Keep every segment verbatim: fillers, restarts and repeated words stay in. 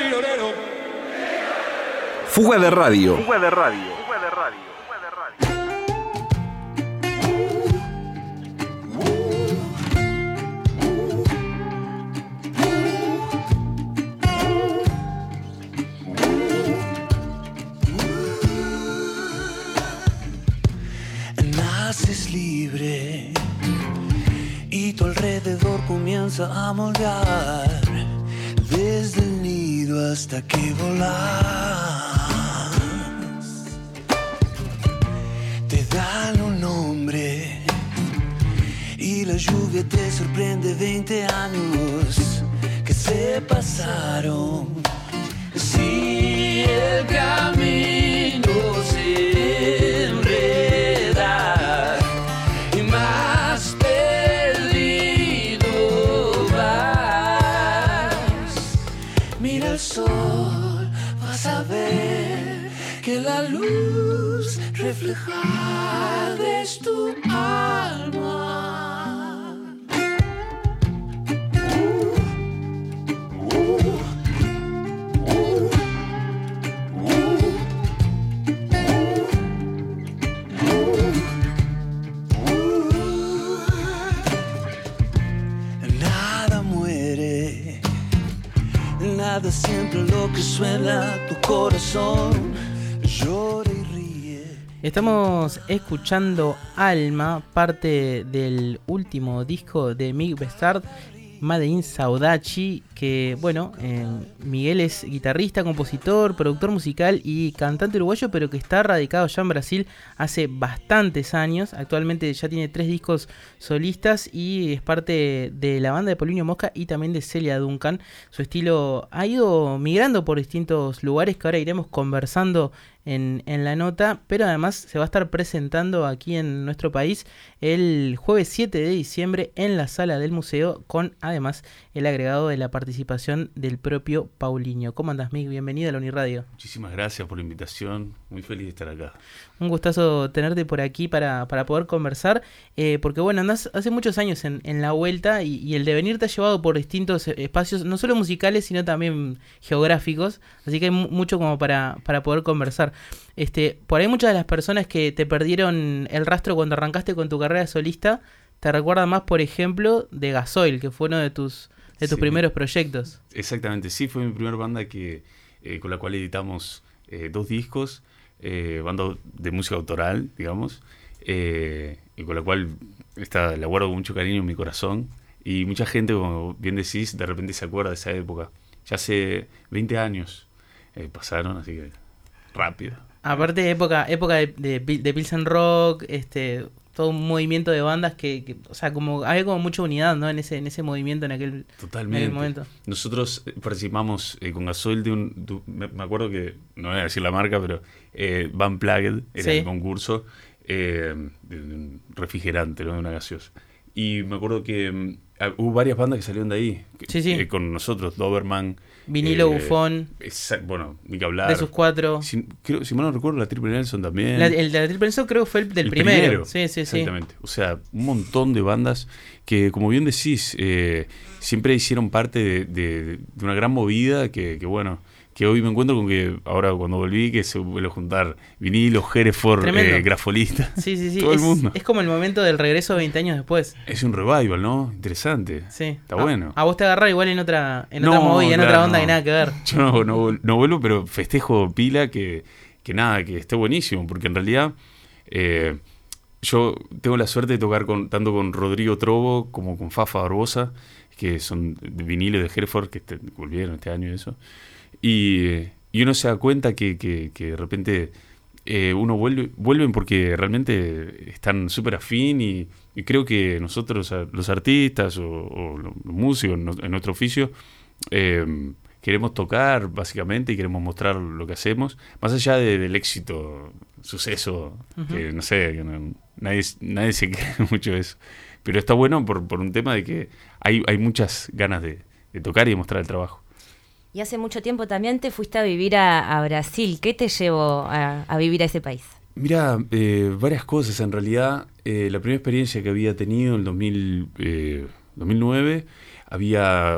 Fuga de radio. Fuga de radio. Fuga de radio. Fuga de radio. Naces libre y tu alrededor comienza a moldear desde el nido hasta que volas. Te dan un nombre y la lluvia te sorprende. Veinte años que se pasaron. Si el camino se enreda y más perdido vas, mira el sol, vas a ver que la luz reflejada es tu alma. Nada, siempre lo que suena, tu corazón llora y ríe. Estamos escuchando Alma, parte del último disco de Mig Bestard, Made in Saudade, que bueno, eh, Miguel es guitarrista, compositor, productor musical y cantante uruguayo, pero que está radicado ya en Brasil hace bastantes años. Actualmente ya tiene tres discos solistas y es parte de la banda de Paulinho Mosca y también de Celia Duncan. Su estilo ha ido migrando por distintos lugares que ahora iremos conversando en, en la nota, pero además se va a estar presentando aquí en nuestro país el jueves siete de diciembre en la sala del museo, con además el agregado de la participación del propio Paulinho. ¿Cómo andás, Mig? Bienvenido a la Uniradio. Muchísimas gracias por la invitación, muy feliz de estar acá. Un gustazo tenerte por aquí para, para poder conversar, eh, porque bueno, andás hace muchos años en, en la vuelta y, y el devenir te ha llevado por distintos espacios, no solo musicales, sino también geográficos, así que hay m- mucho como para, para poder conversar. Este, por ahí muchas de las personas que te perdieron el rastro cuando arrancaste con tu carrera solista, te recuerdan más, por ejemplo, de Gasoil, que fue uno de tus, de tus Sí, primeros proyectos. Exactamente, sí, fue mi primera banda que eh, con la cual editamos eh, dos discos, eh, banda de música autoral, digamos, eh, y con la cual está, la guardo con mucho cariño en mi corazón. Y mucha gente, como bien decís, de repente se acuerda de esa época. Ya hace veinte años eh, pasaron, así que rápido. Aparte, época época de, de, de Pilsen Rock, este, todo un movimiento de bandas que, que, o sea, como había como mucha unidad, ¿no? En ese en ese movimiento, en aquel, Totalmente. en aquel momento. Nosotros Nosotros participamos eh, con Gasoil de un... De, me, me acuerdo que, no voy a decir la marca, pero eh, Van Plagged era Sí. el concurso eh, de, de un refrigerante, ¿no? De una gaseosa. Y me acuerdo que mm, hubo varias bandas que salieron de ahí. que- Sí, sí. eh, con nosotros, Doberman. Vinilo eh, Bufón, exact- bueno, ni que hablar. de sus cuatro. Si, creo, si mal no recuerdo, la Triple Nelson también. La- el de la Triple Nelson creo que fue el del El primero. primero. Sí, sí, sí. Exactamente. O sea, un montón de bandas que, como bien decís, eh, siempre hicieron parte de, de- de una gran movida que, que, bueno, que hoy me encuentro con que ahora cuando volví que se vuelve a juntar vinilo, Hereford, Tremendo. eh, grafolista. Sí, sí, sí. Todo es, el mundo. es como el momento del regreso veinte años después. Es un revival, ¿no? Interesante. Sí. Está a, bueno. A vos te agarra igual en otra en No, otra movida, en claro, otra onda no. que nada que ver. Yo no, no, vol- no vuelvo, pero festejo pila que, que nada, que esté buenísimo, porque en realidad eh, yo tengo la suerte de tocar con tanto con Rodrigo Trovo como con Fafa Barbosa, que son de vinilo de Hereford, que este- volvieron este año y eso. Y, y uno se da cuenta que, que, que de repente eh, uno vuelve, vuelven porque realmente están súper afín y, y creo que nosotros, a- los artistas o, o los músicos en, no- en nuestro oficio, eh, queremos tocar básicamente y queremos mostrar lo que hacemos, más allá de- del éxito, suceso, Ujú. que no sé, que no- nadie, nadie se cree mucho de eso. Pero está bueno por, por un tema de que hay, hay muchas ganas de, de tocar y de mostrar el trabajo. Y hace mucho tiempo también te fuiste a vivir a, a Brasil. ¿Qué te llevó a, a vivir a ese país? Mira, eh, varias cosas. En realidad, eh, la primera experiencia que había tenido en el dos mil, eh, dos mil nueve, había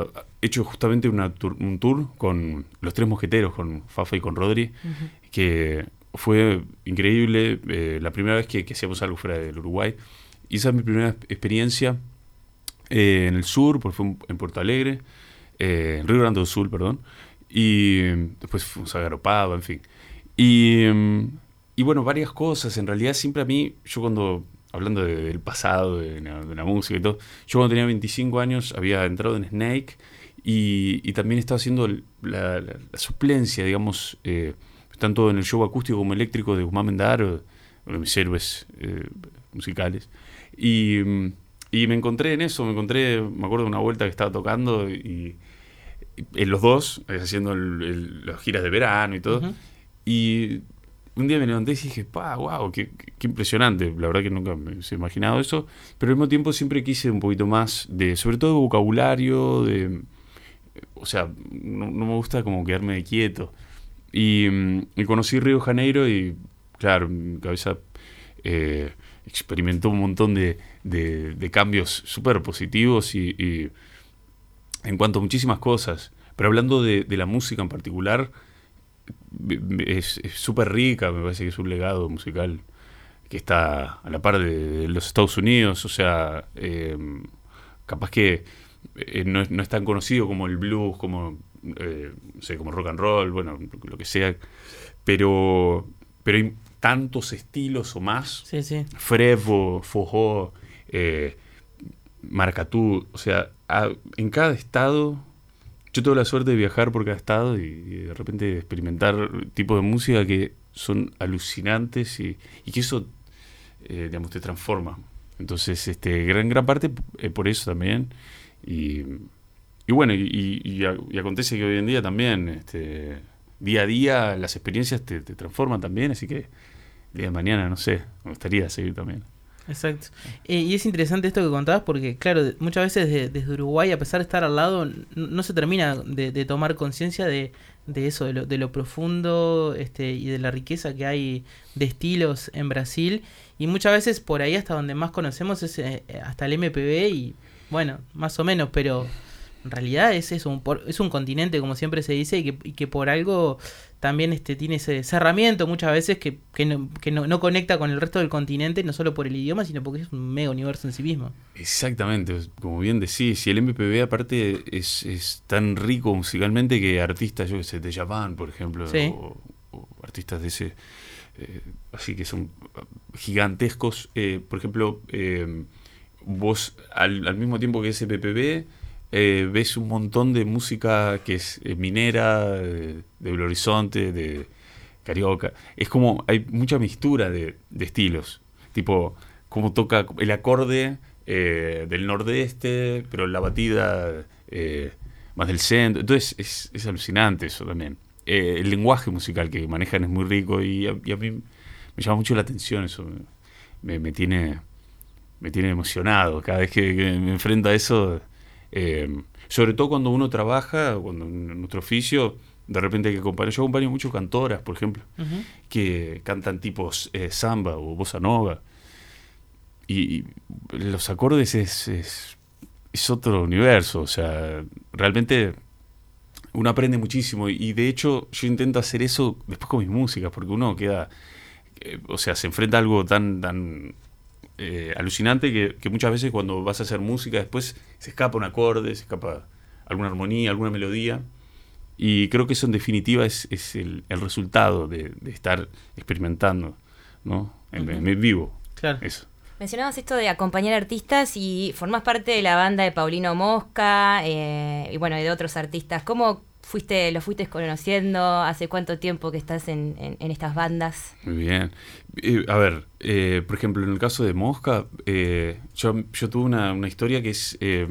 hecho justamente una tour, un tour con los Tres Mosqueteros, con Fafa y con Rodri, uh-huh. que fue increíble. Eh, la primera vez que, que hacíamos algo fuera del Uruguay. Y esa es mi primera experiencia eh, en el sur, porque fue en Puerto Alegre, eh, en Río Grande do Sul, perdón. Y después fuimos a Garopaba, en fin. Y, y bueno, varias cosas. En realidad siempre a mí, yo cuando, hablando de, del pasado, de, de la música y todo, yo cuando tenía veinticinco años había entrado en Snake y, y también estaba haciendo la, la, la suplencia, digamos, eh, tanto en el show acústico como eléctrico de Guzmán Mendaro, uno de mis héroes eh, musicales. Y, y me encontré en eso, me encontré, me acuerdo de una vuelta que estaba tocando y, y en los dos, haciendo el, el, las giras de verano y todo. Uh-huh. Y un día me levanté y dije, pa, wow, qué, qué impresionante. La verdad que nunca me he imaginado eso. Pero al mismo tiempo siempre quise un poquito más de, sobre todo de vocabulario, de, o sea, no, no me gusta como quedarme quieto. Y, y conocí Río de Janeiro y, claro, mi cabeza eh, experimentó un montón de, de, de cambios súper positivos y, y en cuanto a muchísimas cosas. Pero hablando de, de la música en particular, es súper rica, me parece que es un legado musical que está a la par de, de los Estados Unidos. O sea, eh, capaz que eh, no, es, no es tan conocido como el blues, como... Eh, no sé, como rock and roll, bueno, lo que sea, pero pero hay tantos estilos o más. Sí, sí. Frevo, Fojó, eh, Maracatú, o sea, a, en cada estado, yo tengo la suerte de viajar por cada estado y, y de repente experimentar tipos de música que son alucinantes y, y que eso, eh, digamos, te transforma. Entonces, este, gran, gran parte eh, por eso también. Y Y bueno, y, y, y acontece que hoy en día también, este, día a día, las experiencias te, te transforman también, así que el día de mañana, no sé, me gustaría seguir también. Exacto. Eh, y es interesante esto que contabas porque, claro, muchas veces de, desde Uruguay, a pesar de estar al lado, no, no se termina de, de tomar conciencia de, de eso, de lo, de lo profundo este, y de la riqueza que hay de estilos en Brasil. Y muchas veces por ahí hasta donde más conocemos es eh, hasta el M P B y, bueno, más o menos, pero... En realidad es eso, un, es un continente, como siempre se dice, y que, y que por algo también este, tiene ese cerramiento muchas veces que, que, no, que no, no conecta con el resto del continente, no solo por el idioma, sino porque es un mega universo en sí mismo. Exactamente, como bien decís, y el M P B aparte es, es tan rico musicalmente que artistas, yo que sé, de Japan, por ejemplo, sí. o, o artistas de ese, eh, así que son gigantescos. Eh, por ejemplo, eh, vos al, al mismo tiempo que ese M P B, Eh, ves un montón de música que es eh, minera, de, de Belo Horizonte, de carioca. Es como, hay mucha mixtura de, de estilos. Tipo, como toca el acorde eh, del nordeste, pero la batida eh, más del centro. Entonces es, es alucinante eso también. Eh, el lenguaje musical que manejan es muy rico y a, y a mí me llama mucho la atención eso. Me, me, tiene, me tiene emocionado cada vez que, que me enfrento a eso. Eh, sobre todo cuando uno trabaja, cuando en nuestro oficio, de repente hay que acompañar. Yo acompaño mucho cantoras, por ejemplo, uh-huh. que cantan tipos eh, samba o bossa nova. Y, y los acordes es, es, es otro universo. O sea, realmente uno aprende muchísimo. Y de hecho, yo intento hacer eso después con mis músicas, porque uno queda. Eh, o sea, se enfrenta a algo tan. tan Eh, alucinante que, que muchas veces cuando vas a hacer música después se escapa un acorde, se escapa alguna armonía, alguna melodía, y creo que eso en definitiva es, es el, el resultado de, de estar experimentando, ¿no? En, uh-huh. en vivo. Claro. Eso. Mencionabas esto de acompañar artistas y formás parte de la banda de Paulino Mosca eh, y bueno, de otros artistas. ¿Cómo fuiste, lo fuiste conociendo? ¿Hace cuánto tiempo que estás en, en, en estas bandas? Muy bien. Eh, a ver, eh, por ejemplo, en el caso de Mosca, eh, yo, yo tuve una, una historia que es... Eh,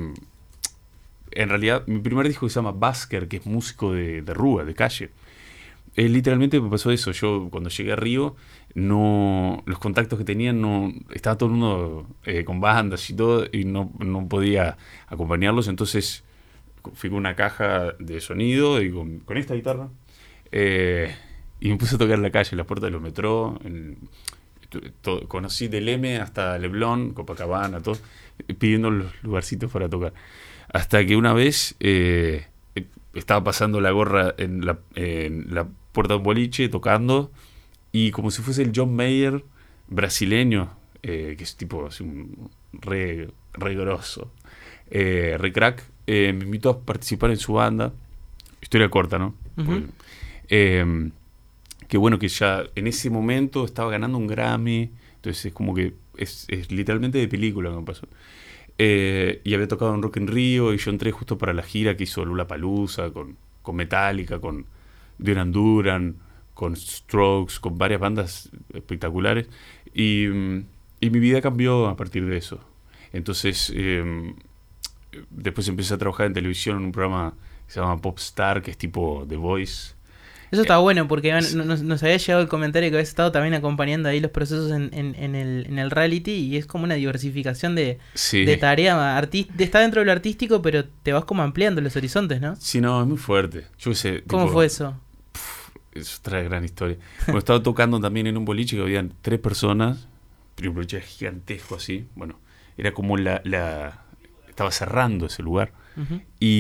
en realidad, mi primer disco se llama Basker, que es músico de, de rúa, de calle. Eh, literalmente me pasó eso. Yo cuando llegué a Río, no, los contactos que tenían, no, estaba todo el mundo eh, con bandas y todo, y no, no podía acompañarlos, entonces fui con una caja de sonido y con, con esta guitarra, eh, y me puse a tocar en la calle, en las puertas de los metros. En, todo, conocí del M hasta Leblon, Copacabana, todo, pidiendo los lugarcitos para tocar. Hasta que una vez eh, estaba pasando la gorra en la, en la puerta de un boliche, tocando, y como si fuese el John Mayer brasileño, eh, que es tipo así, un re, re grosso, eh, re crack, eh, me invitó a participar en su banda. Historia corta, ¿no? Uh-huh. Porque, eh, que bueno, que ya en ese momento estaba ganando un Grammy, entonces es como que es, es literalmente de película que me pasó. Eh, y había tocado en Rock in Rio, y yo entré justo para la gira que hizo Lollapalooza con, con Metallica, con Duran Duran, con Strokes, con varias bandas espectaculares, y, y mi vida cambió a partir de eso. Entonces eh, después empecé a trabajar en televisión en un programa que se llama Popstar, que es tipo The Voice. Eso está bueno porque nos, nos había llegado el comentario que habías estado también acompañando ahí los procesos en, en, en, el, en el reality, y es como una diversificación de, sí. de tarea. Artist, está dentro de lo artístico, pero te vas como ampliando los horizontes, ¿no? Sí, no, es muy fuerte. Yo sé, ¿Cómo tipo, fue eso? Pff, es otra gran historia. Bueno, estaba tocando también en un boliche que habían tres personas, pero un boliche gigantesco así. Bueno, era como la... la estaba cerrando ese lugar. Uh-huh.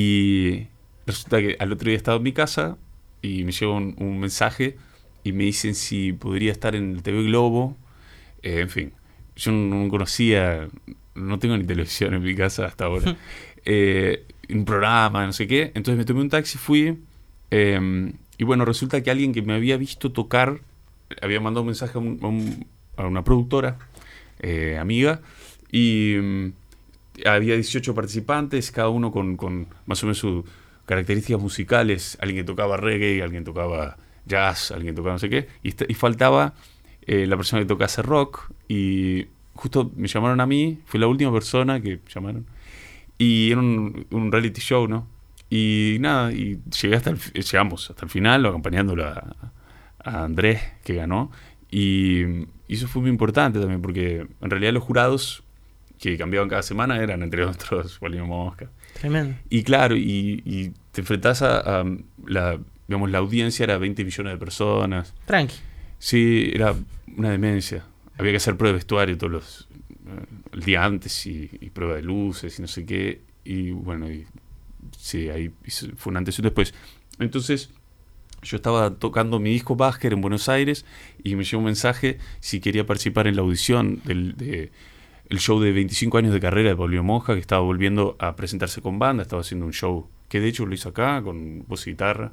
Y resulta que al otro día estaba en mi casa y me llegó un, un mensaje y me dicen si podría estar en el T V Globo. Eh, en fin, yo no conocía, no tengo ni televisión en mi casa hasta ahora. eh, un programa, no sé qué. Entonces me tomé un taxi, fui. Eh, y bueno, resulta que alguien que me había visto tocar había mandado un mensaje a, un, a, un, a una productora, eh, amiga, y um, había dieciocho participantes, cada uno con, con más o menos sus características musicales. Alguien que tocaba reggae, alguien que tocaba jazz, alguien que tocaba no sé qué, y, y faltaba eh, la persona que tocase rock, y justo me llamaron a mí, fui la última persona que llamaron, y era un, un reality show, ¿no? Y nada, y llegué hasta el, llegamos hasta el final, acompañándolo a, a Andrés, que ganó, y, y eso fue muy importante también, porque en realidad los jurados que cambiaban cada semana eran, entre otros, Paulino Mosca. Tremendo. Y claro, y, y te enfrentás a, a la, digamos, la audiencia era veinte millones de personas. Tranqui. Sí, era una demencia. Había que hacer prueba de vestuario todos los el día antes, y, y prueba de luces y no sé qué. Y bueno, y, sí, ahí fue un antes y un después. Entonces, yo estaba tocando mi disco Basker en Buenos Aires y me llegó un mensaje si quería participar en la audición del de, el show de veinticinco años de carrera de Paulino Mosca, que estaba volviendo a presentarse con banda, estaba haciendo un show que de hecho lo hizo acá con voz y guitarra.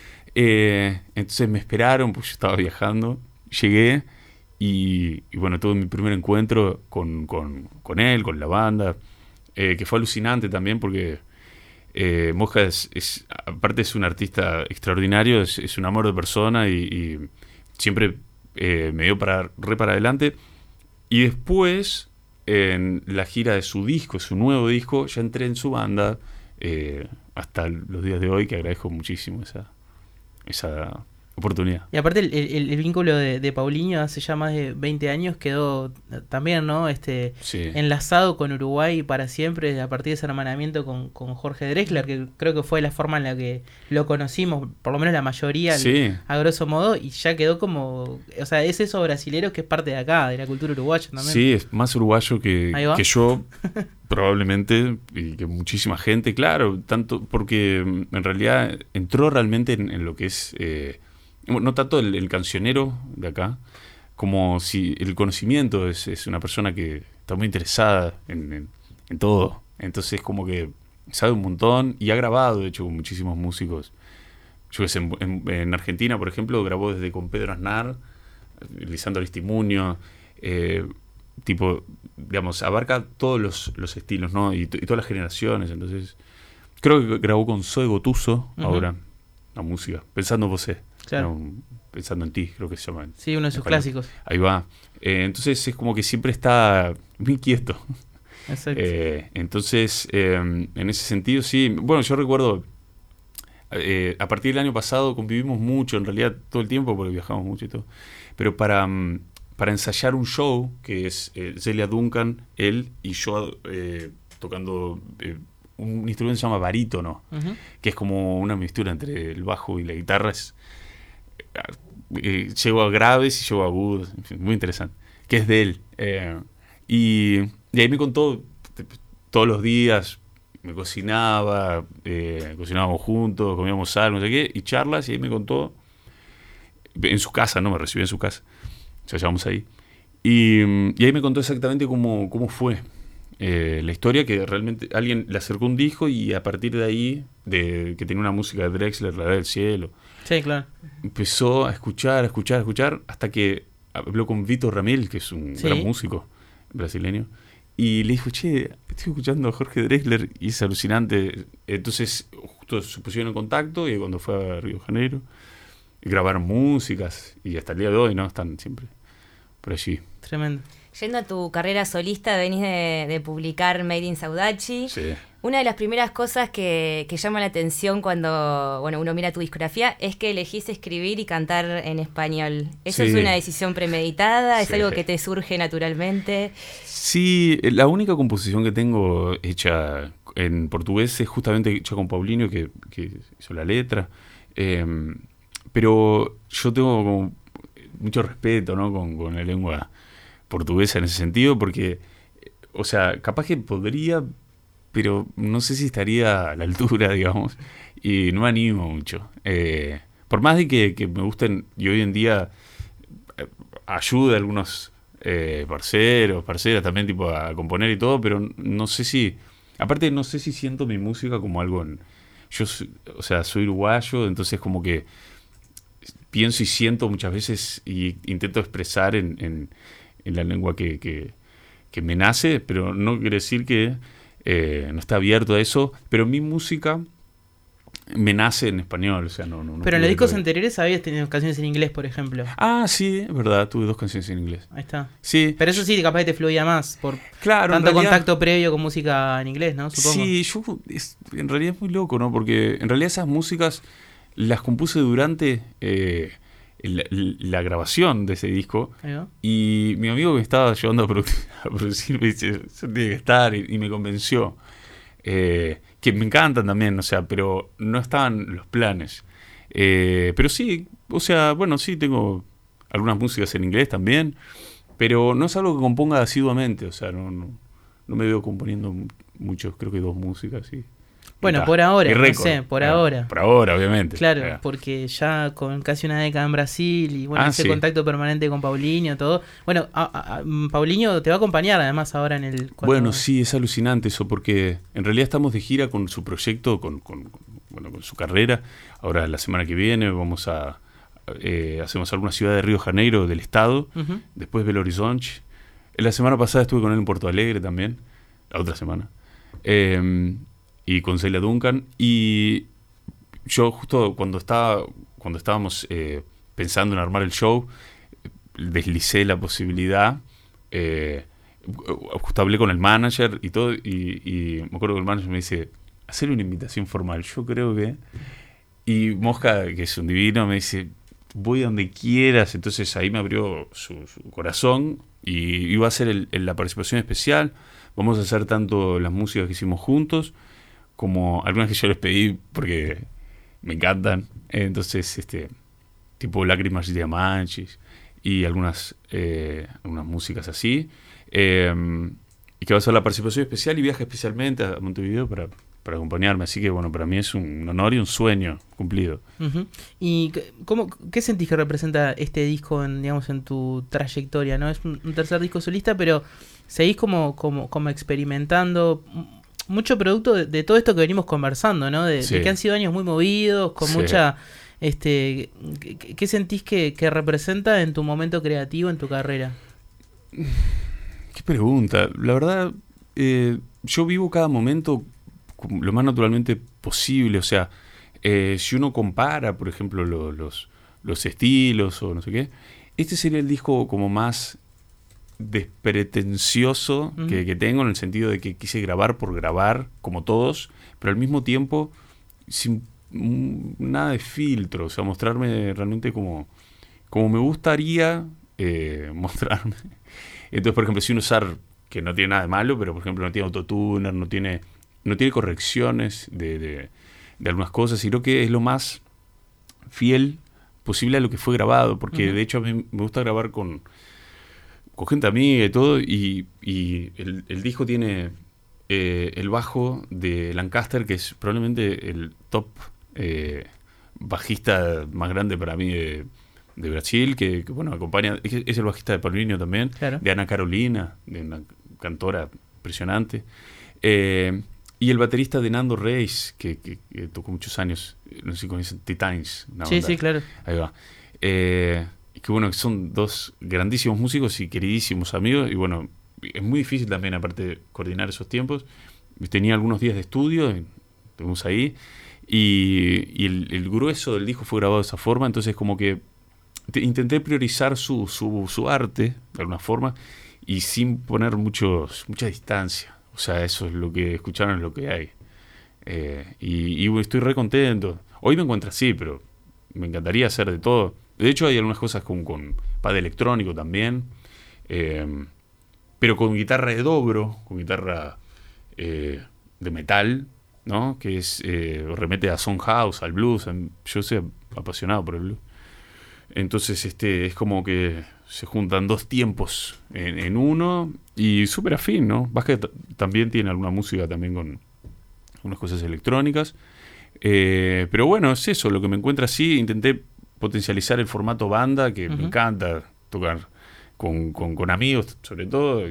Eh, entonces me esperaron, pues yo estaba viajando, llegué y, y bueno, tuve mi primer encuentro con, con, con él, con la banda, eh, que fue alucinante también porque eh, Mosca es, es, aparte es un artista extraordinario, es, es un amor de persona, y, y siempre eh, me dio para, re para adelante. Y después, en la gira de su disco, su nuevo disco, ya entré en su banda, eh, hasta los días de hoy, que agradezco muchísimo esa, esa oportunidad. Y aparte el, el, el vínculo de, de Paulinho hace ya más de veinte años quedó también, ¿no? Este, sí. enlazado con Uruguay para siempre, a partir de ese hermanamiento con, con Jorge Drexler, que creo que fue la forma en la que lo conocimos, por lo menos la mayoría, sí. a grosso modo, y ya quedó como, o sea, es eso brasilero que es parte de acá, de la cultura uruguaya también. Sí, es más uruguayo que, que yo, probablemente, y que muchísima gente, claro, tanto porque en realidad entró realmente en, en lo que es... Eh, no tanto el, el cancionero de acá, como si el conocimiento es, es una persona que está muy interesada en, en, en todo. Entonces como que sabe un montón y ha grabado, de hecho, con muchísimos músicos. Yo que sé, en, en, en Argentina, por ejemplo, grabó desde con Pedro Aznar, Lisandro Aristimuño, eh, tipo, digamos, abarca todos los, los estilos, ¿no? Y, y todas las generaciones. Entonces, creo que grabó con Zoe Gotuso, uh-huh. ahora, la música, Pensando en Vosé. Claro. No, Pensando en Ti, creo que se llama. Sí, uno de sus clásicos. Ahí va. Eh, entonces es como que siempre está muy quieto. Exacto. Eh, entonces, eh, en ese sentido, sí. Bueno, yo recuerdo, eh, a partir del año pasado convivimos mucho, en realidad todo el tiempo, porque viajamos mucho y todo. Pero para, para ensayar un show, que es eh, Celia Duncan, él y yo eh, tocando... Eh, un instrumento que se llama barítono, uh-huh. que es como una mixtura entre el bajo y la guitarra. Es, eh, llego a graves y llego a agudos, en fin, muy interesante. que es de él. Eh, y, y ahí me contó todos los días, me cocinaba, eh, cocinábamos juntos, comíamos algo, no sé qué, y charlas, y ahí me contó, en su casa, ¿no? Me recibió en su casa, o sea, llevamos ahí. Y, y ahí me contó exactamente cómo, cómo fue eh, la historia, que realmente alguien le acercó un disco y a partir de ahí, de que tenía una música de Drexler, La del Cielo, sí, claro, empezó a escuchar, a escuchar, a escuchar, hasta que habló con Vito Ramil, que es un sí. gran músico brasileño, y le dijo, che, estoy escuchando a Jorge Drexler y es alucinante. Entonces justo se pusieron en contacto y cuando fue a Río de Janeiro grabaron músicas y hasta el día de hoy, ¿no? Están siempre por allí. Tremendo. Yendo a tu carrera solista, venís de, de publicar Made in Saudachi. Sí. Una de las primeras cosas que, que llama la atención cuando bueno, uno mira tu discografía es que elegís escribir y cantar en español. ¿Eso Sí. es una decisión premeditada? ¿Es Sí. algo que te surge naturalmente? Sí, la única composición que tengo hecha en portugués es justamente hecha con Paulinho, que, que hizo la letra. Eh, pero yo tengo como mucho respeto, ¿no? con, con la lengua portuguesa en ese sentido, porque, o sea, capaz que podría, pero no sé si estaría a la altura, digamos, y no me animo mucho. Eh, por más de que, que me gusten, y hoy en día eh, ayuda a algunos eh, parceros, parceras también, tipo, a componer y todo, pero no sé si, aparte no sé si siento mi música como algo, en, yo, o sea, soy uruguayo, entonces como que pienso y siento muchas veces y intento expresar en, en, en la lengua que, que, que me nace, pero no quiere decir que eh, no está abierto a eso, pero mi música me nace en español, o sea, no... no, no Pero en los discos todavía. anteriores habías tenido canciones en inglés, por ejemplo. Ah, sí, es verdad, tuve dos canciones en inglés. Ahí está. Sí, Pero eso sí, capaz que te fluía más por claro, en tanto realidad- contacto previo con música en inglés, ¿no? Supongo. Sí, yo, es, en realidad es muy loco, ¿no? Porque en realidad esas músicas las compuse durante eh, la, la grabación de ese disco. Ahí va. Y mi amigo que me estaba llevando a, produ- a producir me dice, eso tiene que estar, y, y me convenció. Eh, que me encantan también, o sea, pero no estaban los planes. Eh, pero sí, o sea, bueno, sí, tengo algunas músicas en inglés también, pero no es algo que componga asiduamente, o sea, no, no, no me veo componiendo mu- mucho, creo que dos músicas, sí. Bueno, Y ta, por ahora, y no récord. sé, por Ah, ahora. Por ahora, obviamente. Claro, Ah. porque ya con casi una década en Brasil y bueno, Ah, ese sí. contacto permanente con Paulinho, todo. Bueno, a, a- a- Paulinho te va a acompañar además ahora en el... cuando- Bueno, sí, es alucinante eso, porque en realidad estamos de gira con su proyecto, con, con, con- bueno, con su carrera. Ahora la semana que viene vamos a... Eh, hacemos alguna ciudad de Río de Janeiro, del estado, Ujú. después Belo Horizonte. La semana pasada estuve con él en Porto Alegre también, la otra semana, eh, y con Celia Duncan. Y yo justo cuando estaba cuando estábamos eh, pensando en armar el show, deslicé la posibilidad, eh, justo hablé con el manager y todo, y, y me acuerdo que el manager me dice, hacer una invitación formal, yo creo que... Y Mosca, que es un divino, me dice, voy a donde quieras. Entonces ahí me abrió su, su corazón y iba a hacer el, el- la participación especial. Vamos a hacer tanto las músicas que hicimos juntos como algunas que yo les pedí porque me encantan. Entonces, este tipo Lágrimas y Diamantes y algunas, eh, algunas músicas así. Eh, y que va a ser la participación especial y viaja especialmente a Montevideo para, para acompañarme. Así que, bueno, para mí es un honor y un sueño cumplido. Ujú. ¿Y qué- cómo, qué sentís que representa este disco en, digamos, en tu trayectoria? ¿No? Es un, un tercer disco solista, pero seguís como, como, como experimentando m- mucho producto de, de todo esto que venimos conversando, ¿no? De, Sí. de que han sido años muy movidos, con Sí. mucha... este ¿qué, qué- qué sentís que, que representa en tu momento creativo, en tu carrera? Qué pregunta. La verdad, eh, yo vivo cada momento como lo más naturalmente posible. O sea, eh, si uno compara, por ejemplo, lo- los, los estilos o no sé qué, este sería el disco como más despretencioso Ujú. que, que tengo, en el sentido de que quise grabar por grabar, como todos, pero al mismo tiempo sin mm, nada de filtro. O sea, mostrarme realmente como, como me gustaría eh, mostrarme. Entonces, por ejemplo, sin usar, que no tiene nada de malo, pero por ejemplo no tiene autotuner, no tiene, no tiene correcciones de, de, de algunas cosas, y creo que es lo más fiel posible a lo que fue grabado, porque Ujú. de hecho a mí me gusta grabar con, con gente amiga y todo, y, y el, el disco tiene eh, el bajo de Lancaster, que es probablemente el top eh, bajista más grande para mí de, de Brasil, que, que bueno, acompaña, es, es el bajista de Paulinho también, Claro. de Ana Carolina, de una cantora impresionante, eh, y el baterista de Nando Reis, que, que, que tocó muchos años, no sé si conocen Titans. Una Sí, banda. sí, claro. Ahí va. Eh, y que bueno, que son dos grandísimos músicos y queridísimos amigos. Y bueno, es muy difícil también, aparte de coordinar esos tiempos. Tenía algunos días de estudio, estuvimos ahí. Y, y el, el grueso del disco fue grabado de esa forma. Entonces, como que te, intenté priorizar su, su, su arte, de alguna forma, y sin poner muchos, mucha distancia. O sea, eso es lo que escucharon, es lo que hay. Eh, y, y estoy re contento. Hoy me encuentro así, pero me encantaría hacer de todo. De hecho, hay algunas cosas con, con pad electrónico también, eh, pero con guitarra de dobro, con guitarra eh, de metal, ¿no? Que es eh, remete a Sound House, al blues. Yo soy apasionado por el blues. Entonces, este es como que se juntan dos tiempos en, en uno y súper afín, ¿no? Vázquez t- también tiene alguna música también con unas cosas electrónicas. Eh, pero bueno, es eso, lo que me encuentra así. Intenté potencializar el formato banda, que Uh-huh. me encanta tocar con, con, con amigos, sobre todo.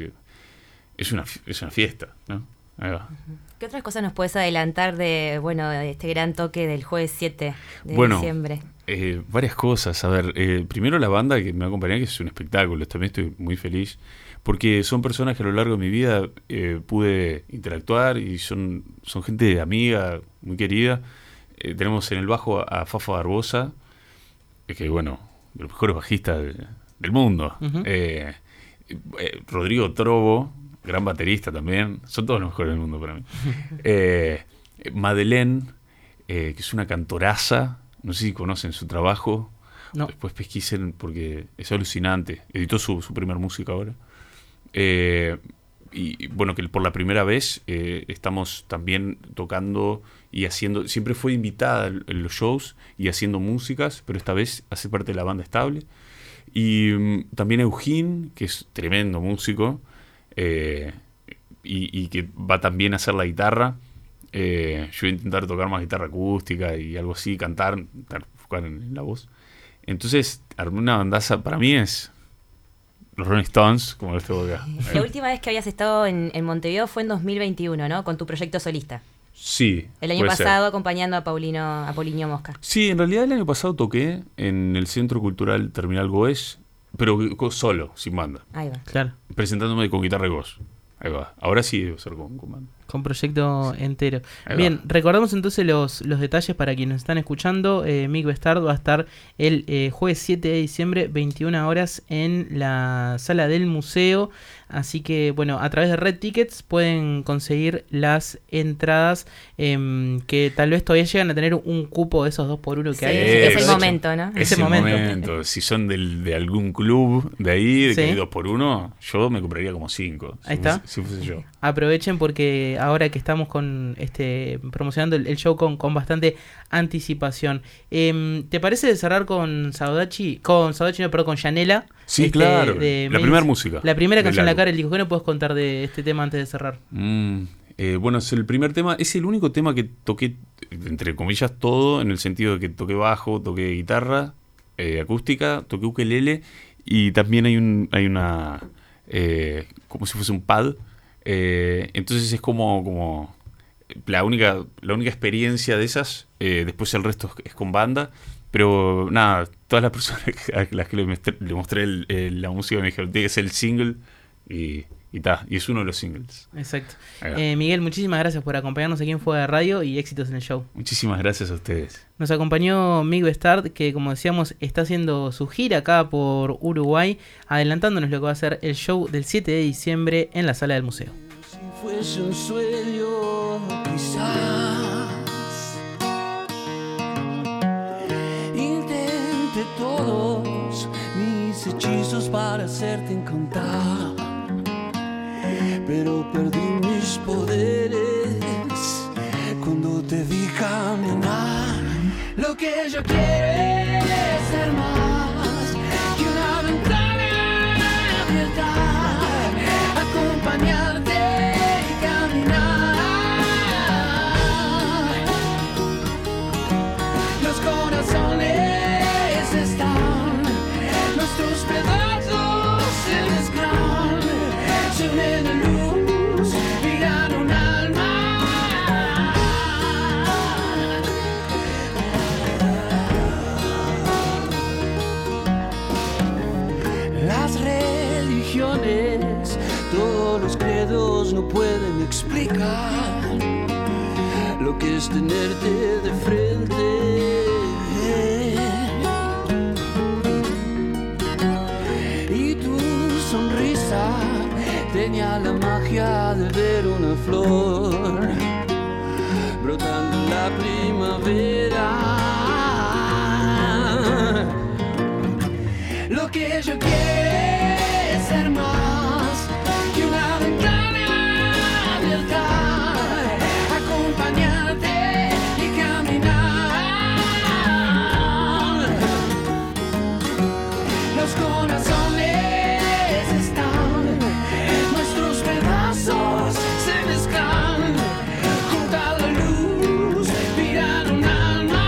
Es una, es una fiesta, ¿no? Ahí va. ¿Qué otras cosas nos puedes adelantar de, bueno, de este gran toque del jueves siete de Bueno, diciembre? Eh, varias cosas. A ver, eh, primero la banda que me acompaña, que es un espectáculo. También estoy muy feliz porque son personas que a lo largo de mi vida eh, pude interactuar y son, son gente amiga, muy querida. Eh, tenemos en el bajo a, a Fafa Barbosa, eh, que bueno, de los mejores bajistas de, del mundo. Uh-huh. eh, eh, Rodrigo Trovo, gran baterista también. Son todos los mejores del mundo para mí. eh, Madeleine, eh, que es una cantoraza. No sé si conocen su trabajo. No. Después pesquisen porque es alucinante. Editó su, su primer música ahora. Eh, y, y bueno, que por la primera vez eh, estamos también tocando y haciendo. Siempre fue invitada en los shows y haciendo músicas, pero esta vez hace parte de la banda estable. Y um, también Eugene, que es tremendo músico, eh, y, y que va también a hacer la guitarra. Eh, yo voy a intentar tocar más guitarra acústica y algo así, cantar, enfocar en, en la voz. Entonces, armé una bandaza, para mí es los Rolling Stones, como los tengo acá. La última vez que habías estado en, en Montevideo fue en dos mil veintiuno, ¿no? Con tu proyecto solista. Sí. El año puede pasado ser. acompañando a Paulino, a Paulinho Mosca. Sí, en realidad el año pasado toqué en el Centro Cultural Terminal Goes, pero solo, sin banda, Ahí va. Claro. presentándome con guitarra y voz. Ahí va. Ahora sí debo ser con, con banda. Con proyecto entero. Ahí Bien, va. recordamos entonces los, los detalles para quienes están escuchando. Eh, Mick Bestard va a estar el eh, jueves siete de diciembre, veintiuna horas, en la sala del museo. Así que, bueno, a través de Red Tickets pueden conseguir las entradas eh, que tal vez todavía llegan a tener un cupo de esos dos por uno que Sí, hay. es Así que el aprovechen. momento, ¿no? Ese Ese momento. momento. Si son del, de algún club de ahí, de Sí. que hay dos por uno, yo me compraría como cinco. Ahí si está. fuese- si fuese yo. Aprovechen porque ahora que estamos con este promocionando el, el show con, con bastante anticipación. Eh, ¿Te parece cerrar con Saudachi? Con Saudachi, no, pero con Yanela. Sí, Este, claro. de La Mails. primera música. La primera del canción en la álbum. cara del disco. ¿Qué nos puedes contar de este tema antes de cerrar? Mm, eh, bueno, es el primer tema. Es el único tema que toqué, entre comillas, todo, en el sentido de que toqué bajo, toqué guitarra eh, acústica, toqué ukelele y también hay un hay una eh, como si fuese un pad. Eh, entonces es como como la única la única experiencia de esas. Eh, después el resto es, es con banda. Pero nada, todas las personas a las que le mostré, le mostré el, el, la música me dijeron, tiene que ser el single y y ta, y es uno de los singles. Exacto. Ahí va. Eh, Miguel, muchísimas gracias por acompañarnos aquí en Fuga de Radio y éxitos en el show. Muchísimas gracias a ustedes. Nos acompañó Mick Bestard, que como decíamos está haciendo su gira acá por Uruguay, adelantándonos lo que va a ser el show del siete de diciembre en la sala del museo. Si fuese un sueño, quizás intenté todos mis hechizos para hacerte encantar, pero perdí mis poderes cuando te vi caminar. Lo que yo quiero es ser más que una ventana abierta. no pueden explicar lo que es tenerte de frente. Y tu sonrisa tenía la magia de ver una flor brotando en la primavera. Lo que yo quiero es ser más que una ventana abierta, acompañarte y caminar. Los corazones están, nuestros pedazos se mezclan, junto a la luz miran un alma.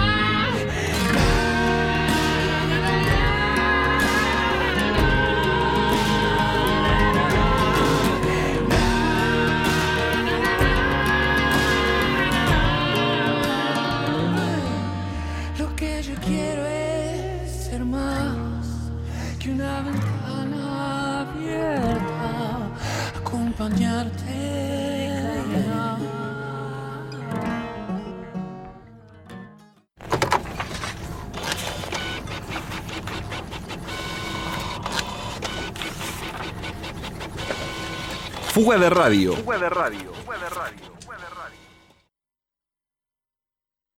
Lo que yo quiero es ser más que una ventana abierta, acompañarte. Fuga de radio. Fuga de radio.